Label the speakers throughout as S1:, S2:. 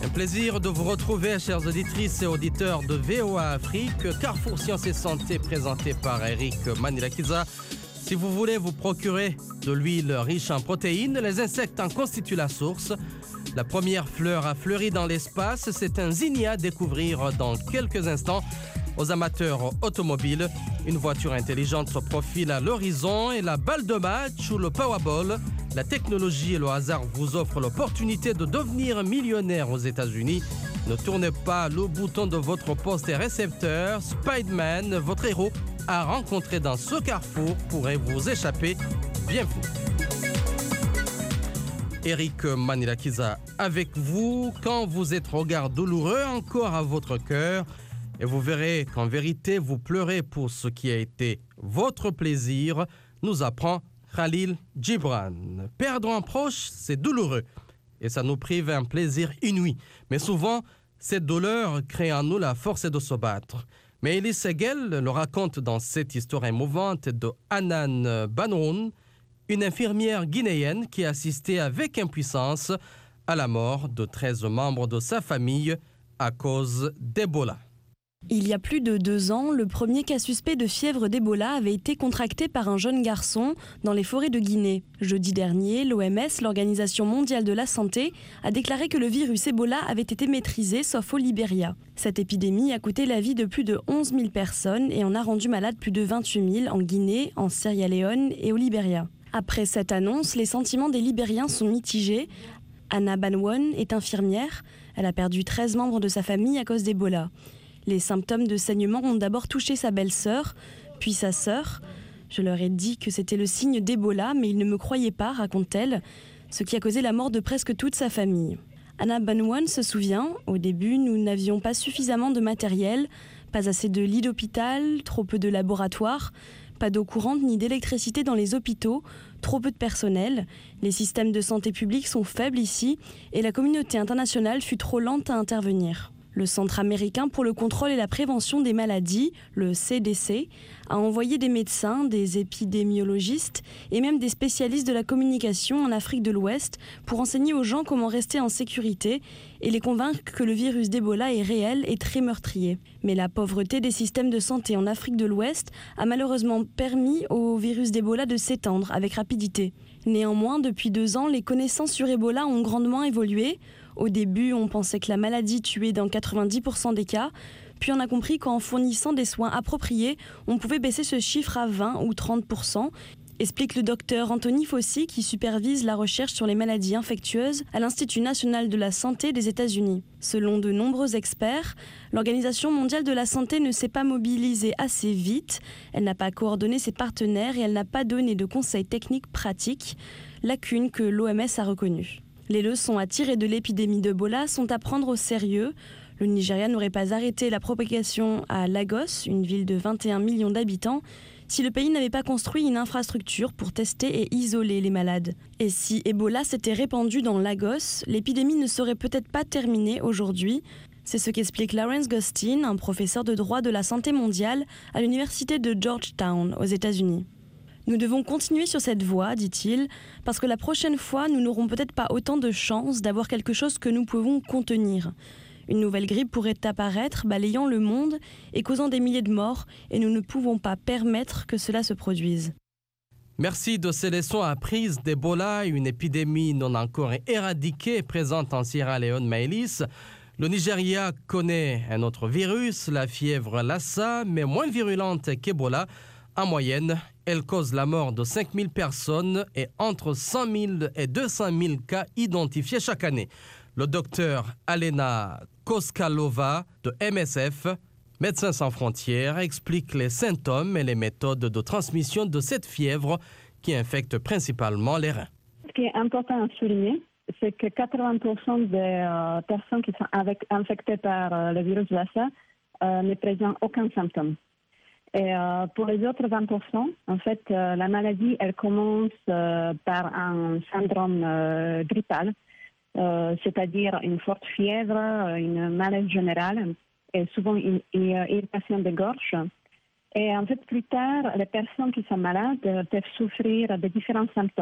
S1: Un plaisir de vous retrouver, chères auditrices et auditeurs de VOA Afrique. Carrefour Sciences et Santé présenté par Eric Manilakiza. Si vous voulez vous procurer de l'huile riche en protéines, les insectes en constituent la source. La première fleur a fleuri dans l'espace. C'est un zinnia à découvrir dans quelques instants. Aux amateurs automobiles, une voiture intelligente se profile à l'horizon et la balle de match ou le Powerball. La technologie et le hasard vous offrent l'opportunité de devenir millionnaire aux États-Unis. Ne tournez pas le bouton de votre poste et récepteur. Spider-Man, votre héros, à rencontrer dans ce carrefour, pourrait vous échapper bien fou. Eric Manilakiza avec vous. Quand vous êtes regard douloureux encore à votre cœur, et vous verrez qu'en vérité, vous pleurez pour ce qui a été votre plaisir, nous apprend Khalil Gibran. Perdre un proche, c'est douloureux et ça nous prive un plaisir inouï. Mais souvent, cette douleur crée en nous la force de se battre. Mais Elie Segel le raconte dans cette histoire émouvante de Hanan Banoun, une infirmière guinéenne qui a assisté avec impuissance à la mort de 13 membres de sa famille à cause d'Ebola.
S2: Il y a plus de 2 ans, le premier cas suspect de fièvre d'Ebola avait été contracté par un jeune garçon dans les forêts de Guinée. Jeudi dernier, l'OMS, l'Organisation mondiale de la santé, a déclaré que le virus Ebola avait été maîtrisé, sauf au Libéria. Cette épidémie a coûté la vie de plus de 11 000 personnes et en a rendu malades plus de 28 000 en Guinée, en Sierra Leone et au Libéria. Après cette annonce, les sentiments des Libériens sont mitigés. Anna Banwon est infirmière. Elle a perdu 13 membres de sa famille à cause d'Ebola. Les symptômes de saignement ont d'abord touché sa belle-sœur, puis sa sœur. Je leur ai dit que c'était le signe d'Ebola, mais ils ne me croyaient pas, raconte-t-elle, ce qui a causé la mort de presque toute sa famille. Anna Banwan se souvient, au début, nous n'avions pas suffisamment de matériel, pas assez de lits d'hôpital, trop peu de laboratoires, pas d'eau courante ni d'électricité dans les hôpitaux, trop peu de personnel. Les systèmes de santé publique sont faibles ici et la communauté internationale fut trop lente à intervenir. Le Centre américain pour le contrôle et la prévention des maladies, le CDC, a envoyé des médecins, des épidémiologistes et même des spécialistes de la communication en Afrique de l'Ouest pour enseigner aux gens comment rester en sécurité et les convaincre que le virus d'Ebola est réel et très meurtrier. Mais la pauvreté des systèmes de santé en Afrique de l'Ouest a malheureusement permis au virus d'Ebola de s'étendre avec rapidité. Néanmoins, depuis 2 ans, les connaissances sur Ebola ont grandement évolué. Au début, on pensait que la maladie tuait dans 90% des cas, puis on a compris qu'en fournissant des soins appropriés, on pouvait baisser ce chiffre à 20 ou 30%, explique le docteur Anthony Fauci qui supervise la recherche sur les maladies infectieuses à l'Institut national de la santé des États-Unis. Selon de nombreux experts, l'Organisation mondiale de la santé ne s'est pas mobilisée assez vite, elle n'a pas coordonné ses partenaires et elle n'a pas donné de conseils techniques pratiques, lacune que l'OMS a reconnue. Les leçons à tirer de l'épidémie d'Ebola sont à prendre au sérieux. Le Nigeria n'aurait pas arrêté la propagation à Lagos, une ville de 21 millions d'habitants, si le pays n'avait pas construit une infrastructure pour tester et isoler les malades. Et si Ebola s'était répandu dans Lagos, l'épidémie ne serait peut-être pas terminée aujourd'hui. C'est ce qu'explique Lawrence Gostin, un professeur de droit de la santé mondiale à l'université de Georgetown aux États-Unis. Nous devons continuer sur cette voie, dit-il, parce que la prochaine fois, nous n'aurons peut-être pas autant de chance d'avoir quelque chose que nous pouvons contenir. Une nouvelle grippe pourrait apparaître, balayant le monde et causant des milliers de morts, et nous ne pouvons pas permettre que cela se produise.
S1: Merci de ces leçons apprises d'Ebola, une épidémie non encore éradiquée présente en Sierra Leone, Maëlys. Le Nigeria connaît un autre virus, la fièvre Lassa, mais moins virulente qu'Ebola. En moyenne, elle cause la mort de 5 000 personnes et entre 100 000 et 200 000 cas identifiés chaque année. Le docteur Alena Koskalova de MSF, Médecins sans frontières, explique les symptômes et les méthodes de transmission de cette fièvre qui infecte principalement les reins.
S3: Ce qui est important à souligner, c'est que 80% des personnes qui sont infectées par le virus Lassa ne présentent aucun symptôme. Et pour les autres 20%, en fait, la maladie, elle commence par un syndrome grippal, c'est-à-dire une forte fièvre, une malaise générale et souvent une irritation de gorge. Et en fait, plus tard, les personnes qui sont malades peuvent souffrir de différents symptômes.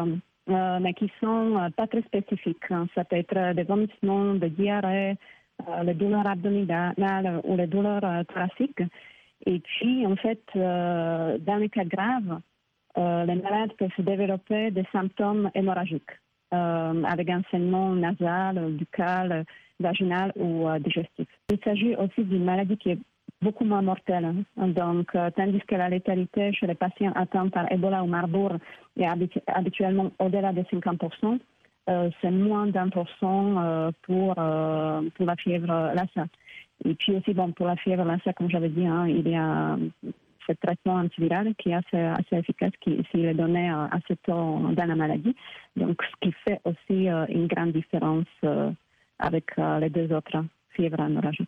S3: mais qui sont pas très spécifiques. Ça peut être des vomissements, des diarrhées, les douleurs abdominales ou les douleurs thoraciques. Et puis, en fait, dans les cas graves, les malades peuvent développer des symptômes hémorragiques avec un saignement nasal, buccal, vaginal ou digestif. Il s'agit aussi d'une maladie qui est beaucoup moins mortelle. Donc, tandis que la létalité chez les patients atteints par Ebola ou Marburg est habituellement au-delà de 50%, c'est moins d'1% pour la fièvre Lassa. Et puis aussi, pour la fièvre Lassa, comme j'avais dit, il y a ce traitement antiviral qui est assez efficace, s'il est donné assez tôt dans la maladie. Donc, ce qui fait aussi une grande différence avec les deux autres fièvres hémorragiques.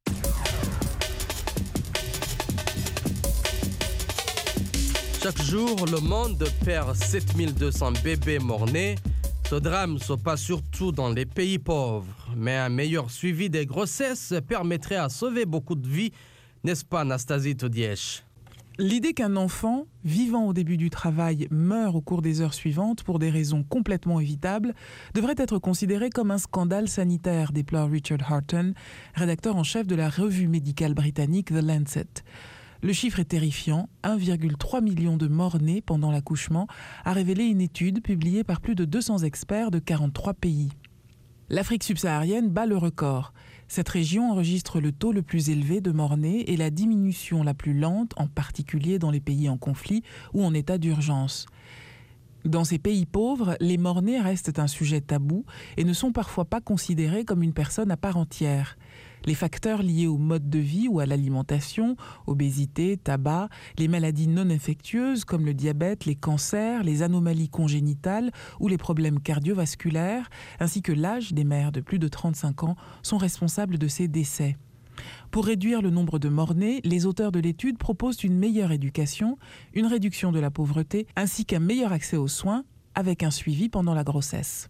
S1: Chaque jour, le monde perd 7200 bébés mort-nés. Ce drame se passe surtout dans les pays pauvres. Mais un meilleur suivi des grossesses permettrait à sauver beaucoup de vies, n'est-ce pas, Anastasie Todièche?
S4: L'idée qu'un enfant, vivant au début du travail, meurt au cours des heures suivantes pour des raisons complètement évitables, devrait être considérée comme un scandale sanitaire, déplore Richard Harton, rédacteur en chef de la revue médicale britannique The Lancet. Le chiffre est terrifiant, 1,3 million de morts-nés pendant l'accouchement, a révélé une étude publiée par plus de 200 experts de 43 pays. L'Afrique subsaharienne bat le record. Cette région enregistre le taux le plus élevé de morts-nés et la diminution la plus lente, en particulier dans les pays en conflit ou en état d'urgence. Dans ces pays pauvres, les morts-nés restent un sujet tabou et ne sont parfois pas considérés comme une personne à part entière. Les facteurs liés au mode de vie ou à l'alimentation, obésité, tabac, les maladies non infectieuses comme le diabète, les cancers, les anomalies congénitales ou les problèmes cardiovasculaires, ainsi que l'âge des mères de plus de 35 ans sont responsables de ces décès. Pour réduire le nombre de morts-nés, les auteurs de l'étude proposent une meilleure éducation, une réduction de la pauvreté, ainsi qu'un meilleur accès aux soins avec un suivi pendant la grossesse.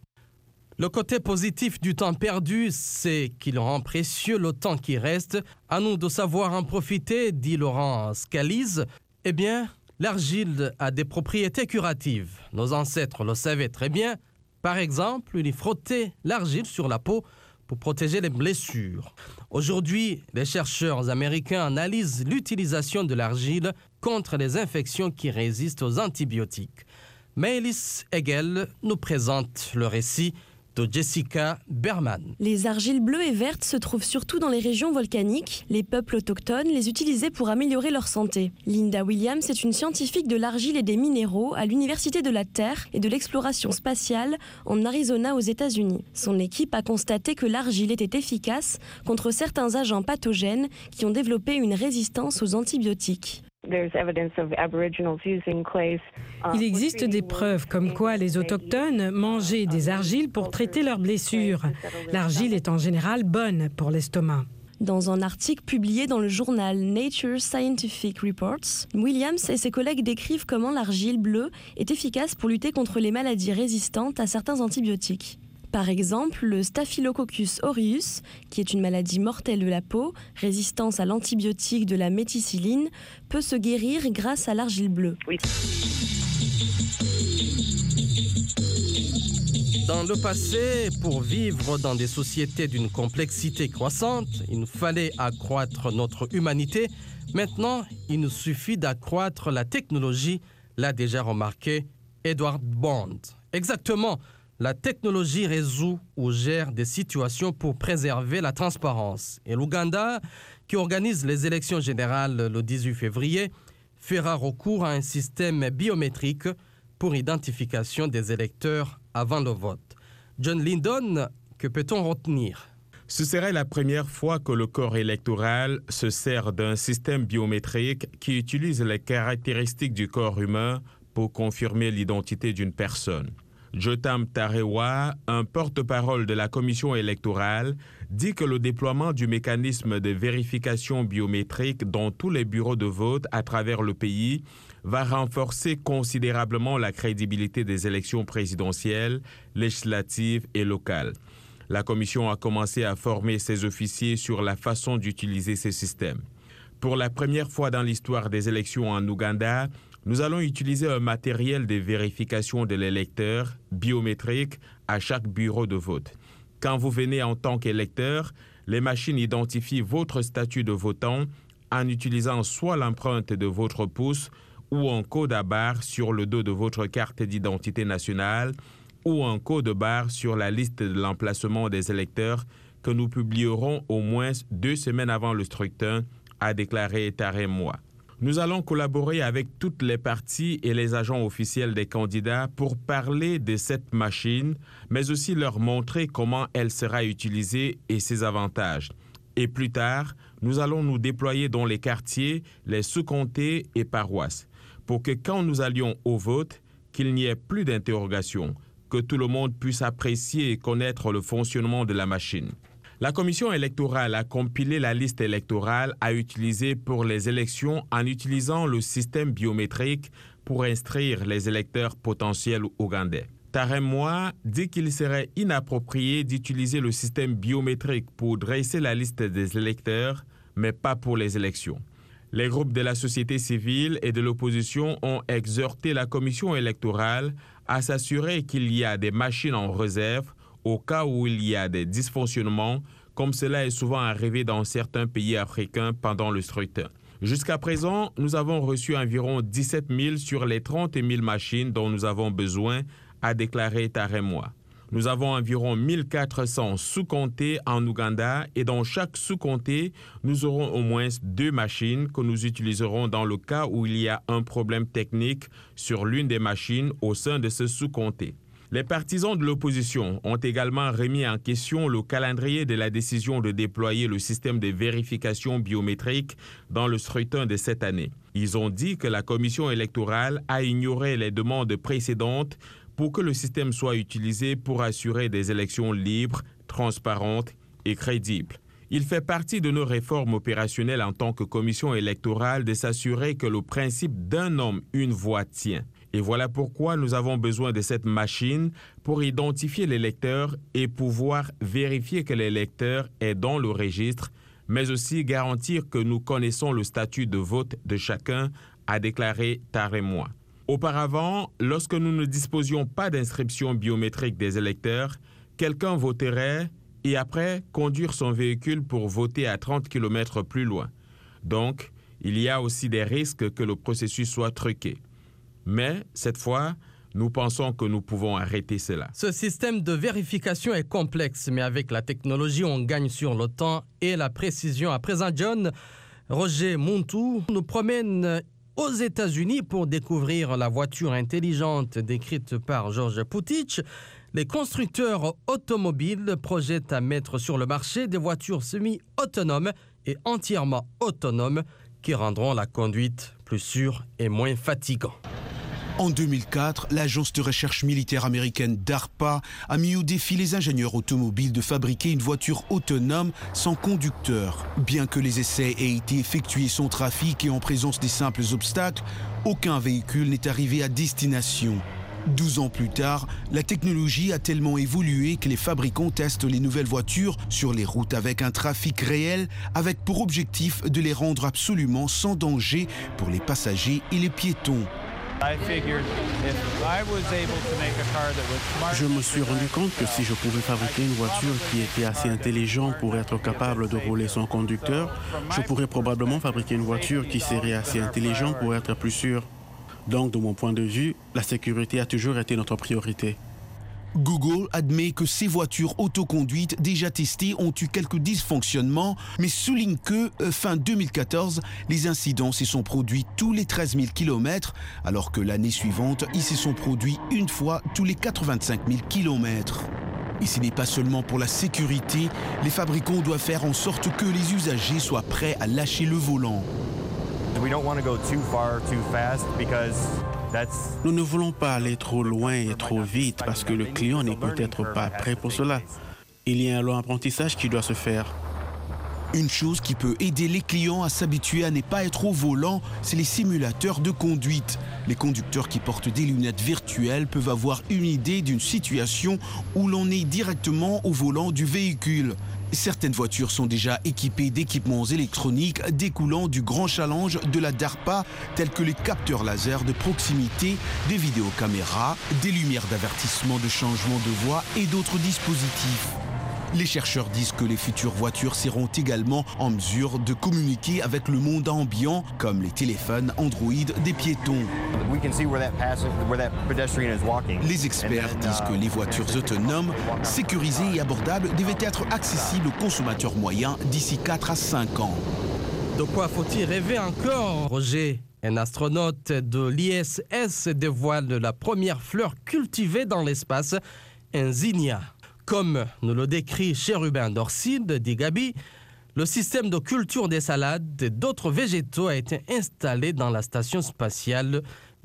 S1: Le côté positif du temps perdu, c'est qu'il rend précieux le temps qui reste. À nous de savoir en profiter, dit Laurent Scalise. Eh bien, l'argile a des propriétés curatives. Nos ancêtres le savaient très bien. Par exemple, ils frottaient l'argile sur la peau pour protéger les blessures. Aujourd'hui, les chercheurs américains analysent l'utilisation de l'argile contre les infections qui résistent aux antibiotiques. Maëlys Hegel nous présente le récit de Jessica Berman.
S2: Les argiles bleues et vertes se trouvent surtout dans les régions volcaniques. Les peuples autochtones les utilisaient pour améliorer leur santé. Linda Williams est une scientifique de l'argile et des minéraux à l'Université de la Terre et de l'exploration spatiale en Arizona aux États-Unis. Son équipe a constaté que l'argile était efficace contre certains agents pathogènes qui ont développé une résistance aux antibiotiques.
S5: Il existe des preuves comme quoi les autochtones mangeaient des argiles pour traiter leurs blessures. L'argile est en général bonne pour l'estomac.
S2: Dans un article publié dans le journal Nature Scientific Reports, Williams et ses collègues décrivent comment l'argile bleue est efficace pour lutter contre les maladies résistantes à certains antibiotiques. Par exemple, le Staphylococcus aureus, qui est une maladie mortelle de la peau, résistance à l'antibiotique de la méticilline, peut se guérir grâce à l'argile bleue.
S1: Oui. Dans le passé, pour vivre dans des sociétés d'une complexité croissante, il nous fallait accroître notre humanité. Maintenant, il nous suffit d'accroître la technologie, l'a déjà remarqué Edward Bond. Exactement. La technologie résout ou gère des situations pour préserver la transparence. Et l'Ouganda, qui organise les élections générales le 18 février, fera recours à un système biométrique pour identification des électeurs avant le vote. John Lyndon, que peut-on retenir ?
S6: Ce serait la première fois que le corps électoral se sert d'un système biométrique qui utilise les caractéristiques du corps humain pour confirmer l'identité d'une personne. Jotam Tarewa, un porte-parole de la commission électorale, dit que le déploiement du mécanisme de vérification biométrique dans tous les bureaux de vote à travers le pays va renforcer considérablement la crédibilité des élections présidentielles, législatives et locales. La commission a commencé à former ses officiers sur la façon d'utiliser ces systèmes. Pour la première fois dans l'histoire des élections en Ouganda, Nous allons utiliser un matériel de vérification de l'électeur biométrique à chaque bureau de vote. Quand vous venez en tant qu'électeur, les machines identifient votre statut de votant en utilisant soit l'empreinte de votre pouce ou un code à barre sur le dos de votre carte d'identité nationale ou un code barre sur la liste de l'emplacement des électeurs que nous publierons au moins 2 semaines avant le scrutin, a déclaré Tarek-Moi. Nous allons collaborer avec toutes les parties et les agents officiels des candidats pour parler de cette machine, mais aussi leur montrer comment elle sera utilisée et ses avantages. Et plus tard, nous allons nous déployer dans les quartiers, les sous-comtés et paroisses, pour que quand nous allions au vote, qu'il n'y ait plus d'interrogation, que tout le monde puisse apprécier et connaître le fonctionnement de la machine. La commission électorale a compilé la liste électorale à utiliser pour les élections en utilisant le système biométrique pour inscrire les électeurs potentiels ougandais. Tarek-Moi dit qu'il serait inapproprié d'utiliser le système biométrique pour dresser la liste des électeurs, mais pas pour les élections. Les groupes de la société civile et de l'opposition ont exhorté la commission électorale à s'assurer qu'il y a des machines en réserve au cas où il y a des dysfonctionnements, comme cela est souvent arrivé dans certains pays africains pendant le scrutin. Jusqu'à présent, nous avons reçu environ 17 000 sur les 30 000 machines dont nous avons besoin, a déclaré Tarek-Moi. Nous avons environ 1400 sous-comtés en Ouganda et dans chaque sous-comté, nous aurons au moins 2 machines que nous utiliserons dans le cas où il y a un problème technique sur l'une des machines au sein de ce sous-comté. Les partisans de l'opposition ont également remis en question le calendrier de la décision de déployer le système de vérification biométrique dans le scrutin de cette année. Ils ont dit que la commission électorale a ignoré les demandes précédentes pour que le système soit utilisé pour assurer des élections libres, transparentes et crédibles. Il fait partie de nos réformes opérationnelles en tant que commission électorale de s'assurer que le principe d'un homme, une voix tient. Et voilà pourquoi nous avons besoin de cette machine pour identifier l'électeur et pouvoir vérifier que l'électeur est dans le registre, mais aussi garantir que nous connaissons le statut de vote de chacun, a déclaré Tarek-Moi. Auparavant, lorsque nous ne disposions pas d'inscription biométrique des électeurs, quelqu'un voterait et après conduire son véhicule pour voter à 30 km plus loin. Donc, il y a aussi des risques que le processus soit truqué. Mais, cette fois, nous pensons que nous pouvons arrêter cela.
S1: Ce système de vérification est complexe, mais avec la technologie, on gagne sur le temps et la précision. À présent, John, Roger Montou nous promène aux États-Unis pour découvrir la voiture intelligente décrite par George Putic. Les constructeurs automobiles projettent à mettre sur le marché des voitures semi-autonomes et entièrement autonomes qui rendront la conduite plus sûre et moins fatigante.
S7: En 2004, l'agence de recherche militaire américaine DARPA a mis au défi les ingénieurs automobiles de fabriquer une voiture autonome sans conducteur. Bien que les essais aient été effectués sans trafic et en présence des simples obstacles, aucun véhicule n'est arrivé à destination. 12 ans plus tard, la technologie a tellement évolué que les fabricants testent les nouvelles voitures sur les routes avec un trafic réel, avec pour objectif de les rendre absolument sans danger pour les passagers et les piétons.
S8: Je me suis rendu compte que si je pouvais fabriquer une voiture qui était assez intelligente pour être capable de rouler sans conducteur, je pourrais probablement fabriquer une voiture qui serait assez intelligente pour être plus sûre. Donc, de mon point de vue, la sécurité a toujours été notre priorité.
S7: Google admet que ces voitures autoconduites déjà testées ont eu quelques dysfonctionnements, mais souligne que, fin 2014, les incidents se sont produits tous les 13 000 km, alors que l'année suivante, ils se sont produits une fois tous les 85 000 km. Et ce n'est pas seulement pour la sécurité, les fabricants doivent faire en sorte que les usagers soient prêts à lâcher le volant.
S8: Nous ne voulons pas aller trop loin et trop vite parce que le client n'est peut-être pas prêt pour cela. Il y a un long apprentissage qui doit se faire.
S7: Une chose qui peut aider les clients à s'habituer à ne pas être au volant, c'est les simulateurs de conduite. Les conducteurs qui portent des lunettes virtuelles peuvent avoir une idée d'une situation où l'on est directement au volant du véhicule. Certaines voitures sont déjà équipées d'équipements électroniques découlant du grand challenge de la DARPA, tels que les capteurs laser de proximité, des vidéocaméras, des lumières d'avertissement de changement de voie et d'autres dispositifs. Les chercheurs disent que les futures voitures seront également en mesure de communiquer avec le monde ambiant, comme les téléphones Android des piétons. Les experts disent que les voitures autonomes, sécurisées et abordables, devaient être accessibles aux consommateurs moyens d'ici 4 à 5 ans.
S1: De quoi faut-il rêver encore, Roger? Un astronaute de l'ISS dévoile la première fleur cultivée dans l'espace, un zinnia. Comme nous le décrit Chérubin Dorcide, dit Gabi, le système de culture des salades et d'autres végétaux a été installé dans la station spatiale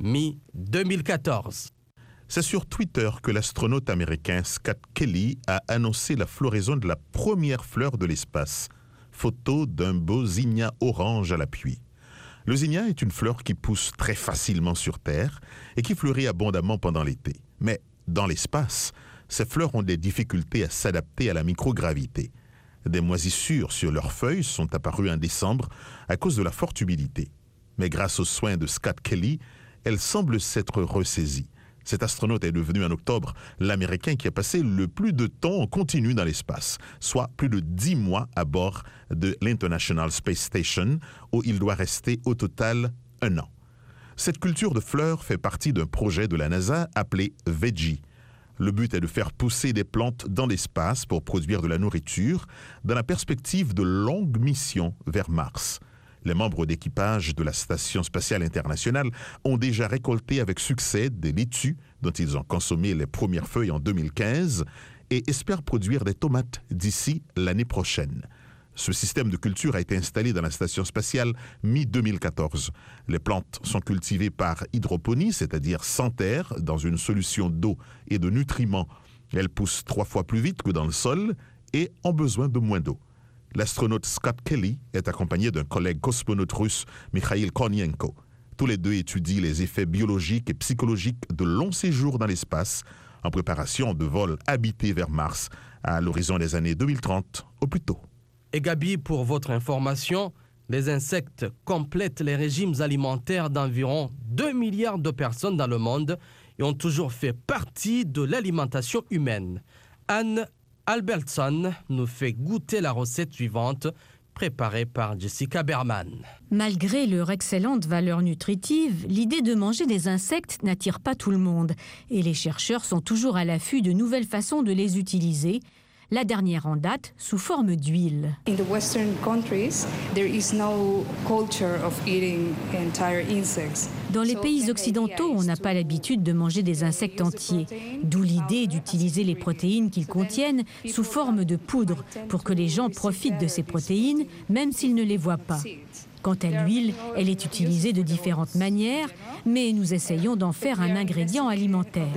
S1: mi-2014.
S9: C'est sur Twitter que l'astronaute américain Scott Kelly a annoncé la floraison de la première fleur de l'espace. Photo d'un beau zinnia orange à l'appui. Le zinnia est une fleur qui pousse très facilement sur Terre et qui fleurit abondamment pendant l'été. Mais dans l'espace, ces fleurs ont des difficultés à s'adapter à la microgravité. Des moisissures sur leurs feuilles sont apparues en décembre à cause de la forte humidité. Mais grâce aux soins de Scott Kelly, elles semblent s'être ressaisies. Cet astronaute est devenu en octobre l'Américain qui a passé le plus de temps en continu dans l'espace, soit plus de 10 mois à bord de l'International Space Station, où il doit rester au total 1 an. Cette culture de fleurs fait partie d'un projet de la NASA appelé Veggie. Le but est de faire pousser des plantes dans l'espace pour produire de la nourriture dans la perspective de longues missions vers Mars. Les membres d'équipage de la Station spatiale internationale ont déjà récolté avec succès des laitues dont ils ont consommé les premières feuilles en 2015 et espèrent produire des tomates d'ici l'année prochaine. Ce système de culture a été installé dans la station spatiale mi-2014. Les plantes sont cultivées par hydroponie, c'est-à-dire sans terre, dans une solution d'eau et de nutriments. Elles poussent 3 fois plus vite que dans le sol et ont besoin de moins d'eau. L'astronaute Scott Kelly est accompagné d'un collègue cosmonaute russe, Mikhail Kornienko. Tous les deux étudient les effets biologiques et psychologiques de longs séjours dans l'espace en préparation de vols habités vers Mars à l'horizon des années 2030 au plus tôt.
S1: Et Gabi, pour votre information, les insectes complètent les régimes alimentaires d'environ 2 milliards de personnes dans le monde et ont toujours fait partie de l'alimentation humaine. Anne Albertson nous fait goûter la recette suivante, préparée par Jessica Berman.
S10: Malgré leur excellente valeur nutritive, l'idée de manger des insectes n'attire pas tout le monde et les chercheurs sont toujours à l'affût de nouvelles façons de les utiliser. La dernière en date, sous forme d'huile. Dans les pays occidentaux, on n'a pas l'habitude de manger des insectes entiers, d'où l'idée d'utiliser les protéines qu'ils contiennent sous forme de poudre pour que les gens profitent de ces protéines, même s'ils ne les voient pas. Quant à l'huile, elle est utilisée de différentes manières, mais nous essayons d'en faire un ingrédient alimentaire.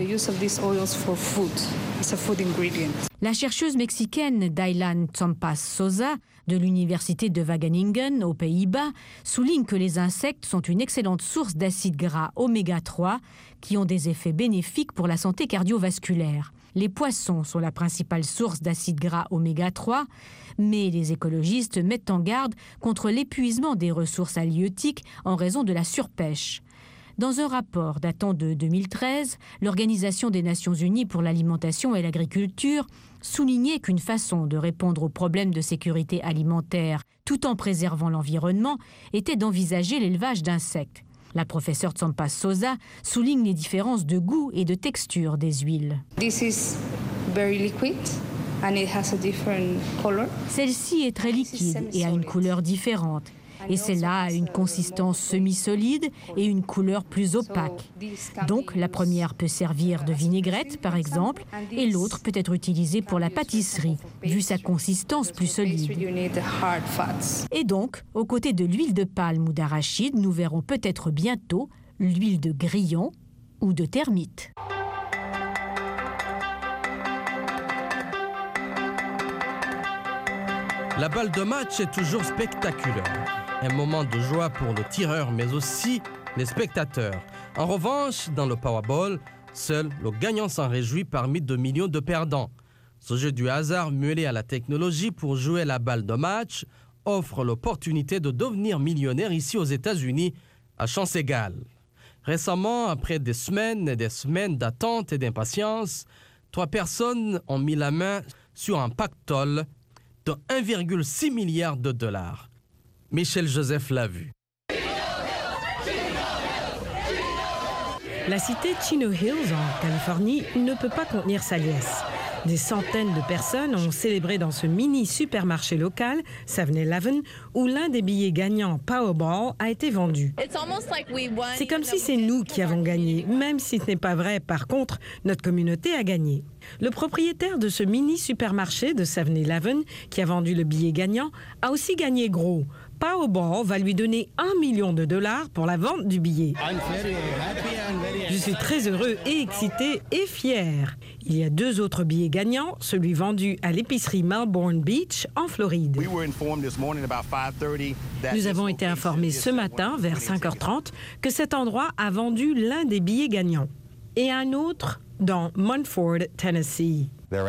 S10: La chercheuse mexicaine Daylan Tsompas Sosa de l'université de Wageningen aux Pays-Bas souligne que les insectes sont une excellente source d'acides gras oméga 3 qui ont des effets bénéfiques pour la santé cardiovasculaire. Les poissons sont la principale source d'acides gras oméga 3, mais les écologistes mettent en garde contre l'épuisement des ressources halieutiques en raison de la surpêche. Dans un rapport datant de 2013, l'Organisation des Nations Unies pour l'alimentation et l'agriculture soulignait qu'une façon de répondre aux problèmes de sécurité alimentaire tout en préservant l'environnement était d'envisager l'élevage d'insectes. La professeure Tsompas Sosa souligne les différences de goût et de texture des huiles. Celle-ci est très liquide et a une couleur différente. Et celle-là a une consistance semi-solide et une couleur plus opaque. Donc, la première peut servir de vinaigrette, par exemple, et l'autre peut être utilisée pour la pâtisserie, vu sa consistance plus solide. Et donc, aux côtés de l'huile de palme ou d'arachide, nous verrons peut-être bientôt l'huile de grillon ou de termite.
S1: La balle de match est toujours spectaculaire. Un moment de joie pour le tireur, mais aussi les spectateurs. En revanche, dans le Powerball, seul le gagnant s'en réjouit parmi 2 millions de perdants. Ce jeu du hasard mêlé à la technologie pour jouer la balle de match offre l'opportunité de devenir millionnaire ici aux États-Unis à chance égale. Récemment, après des semaines et des semaines d'attente et d'impatience, 3 personnes ont mis la main sur un pactole de 1,6 milliard de dollars. Michel Joseph l'a vu.
S5: La cité Chino Hills, en Californie, ne peut pas contenir sa liesse. Des centaines de personnes ont célébré dans ce mini-supermarché local, 7-Eleven, où l'un des billets gagnants Powerball a été vendu. C'est comme si c'est nous qui avons gagné, même si ce n'est pas vrai. Par contre, notre communauté a gagné. Le propriétaire de ce mini-supermarché de 7-Eleven, qui a vendu le billet gagnant, a aussi gagné gros. Powerball va lui donner $1 million pour la vente du billet. Je suis très heureux et excité et fier. Il y a 2 autres billets gagnants, celui vendu à l'épicerie Melbourne Beach en Floride. Nous avons été informés ce matin, vers 5h30, que cet endroit a vendu l'un des billets gagnants et un autre dans Munford, Tennessee.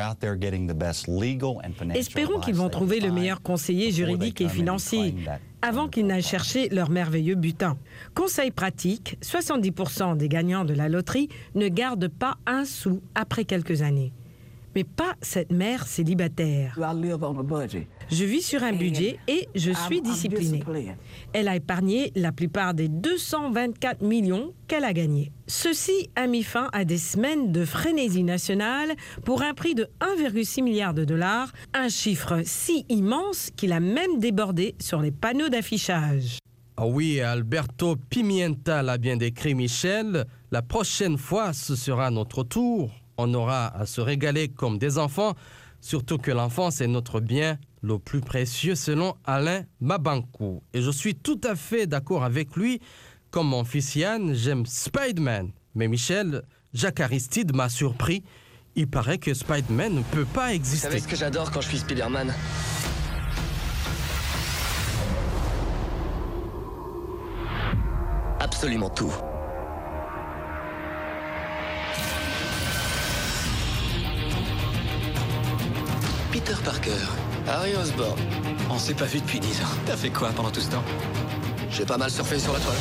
S5: Espérons qu'ils vont trouver le meilleur conseiller juridique et financier avant qu'ils n'aillent chercher leur merveilleux butin. Conseil pratique, 70% des gagnants de la loterie ne gardent pas un sou après quelques années. Mais pas cette mère célibataire. Je vis sur un budget et je suis disciplinée. Elle a épargné la plupart des 224 millions qu'elle a gagnés. Ceci a mis fin à des semaines de frénésie nationale pour un prix de 1,6 milliard de dollars, un chiffre si immense qu'il a même débordé sur les panneaux d'affichage.
S1: Ah oui, Alberto Pimienta l'a bien décrit, Michel. La prochaine fois, ce sera notre tour. On aura à se régaler comme des enfants, surtout que l'enfance est notre bien le plus précieux selon Alain Mabankou. Et je suis tout à fait d'accord avec lui. Comme mon fils Yann, j'aime Spider-Man. Mais Michel, Jacques Aristide m'a surpris. Il paraît que Spider-Man ne peut pas exister.
S11: Vous savez ce que j'adore quand je suis Spider-Man ? Absolument tout. Peter Parker, Harry Osborn. On s'est pas vu depuis 10 ans. T'as fait quoi pendant tout ce temps ? J'ai pas mal surfé sur la toile.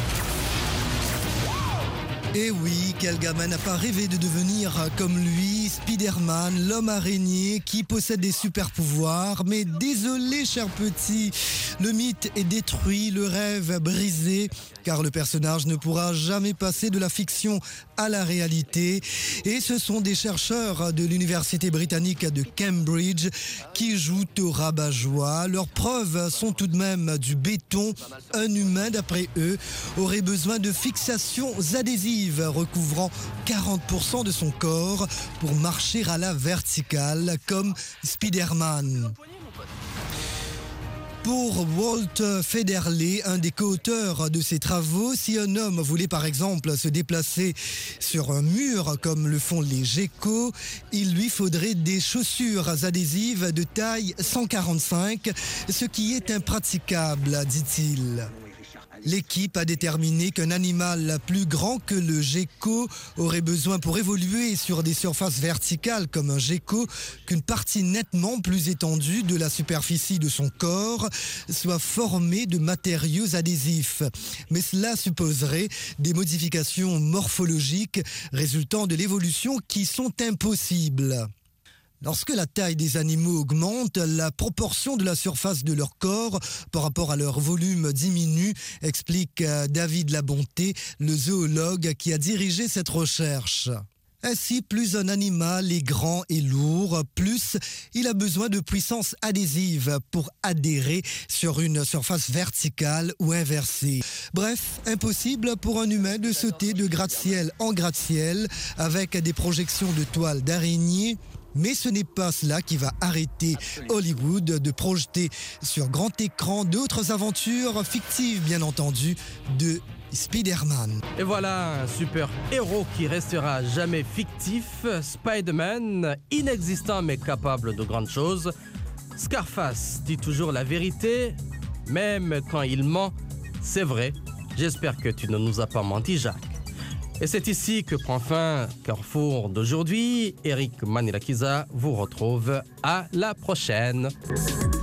S12: Et oui, quel gamin n'a pas rêvé de devenir comme lui, Spider-Man, l'homme araignée qui possède des super pouvoirs. Mais désolé, cher petit, le mythe est détruit, le rêve brisé, car le personnage ne pourra jamais passer de la fiction à la réalité. Et ce sont des chercheurs de l'université britannique de Cambridge qui jouent au rabat-joie. Leurs preuves sont tout de même du béton. Un humain, d'après eux, aurait besoin de fixations adhésives recouvrant 40% de son corps pour marcher à la verticale comme Spider-Man. Pour Walt Federley, un des co-auteurs de ces travaux, si un homme voulait par exemple se déplacer sur un mur comme le font les geckos, il lui faudrait des chaussures adhésives de taille 145, ce qui est impraticable, dit-il. L'équipe a déterminé qu'un animal plus grand que le gecko aurait besoin pour évoluer sur des surfaces verticales comme un gecko qu'une partie nettement plus étendue de la superficie de son corps soit formée de matériaux adhésifs. Mais cela supposerait des modifications morphologiques résultant de l'évolution qui sont impossibles. Lorsque la taille des animaux augmente, la proportion de la surface de leur corps par rapport à leur volume diminue, explique David Labonté, le zoologue qui a dirigé cette recherche. Ainsi, plus un animal est grand et lourd, plus il a besoin de puissance adhésive pour adhérer sur une surface verticale ou inversée. Bref, impossible pour un humain de sauter de gratte-ciel en gratte-ciel avec des projections de toiles d'araignée. Mais ce n'est pas cela qui va arrêter Hollywood de projeter sur grand écran d'autres aventures fictives, bien entendu, de Spider-Man.
S1: Et voilà un super-héros qui restera jamais fictif, Spider-Man, inexistant mais capable de grandes choses. Scarface dit toujours la vérité, même quand il ment, c'est vrai. J'espère que tu ne nous as pas menti, Jacques. Et c'est ici que prend fin Carrefour d'aujourd'hui. Eric Manilakiza vous retrouve à la prochaine.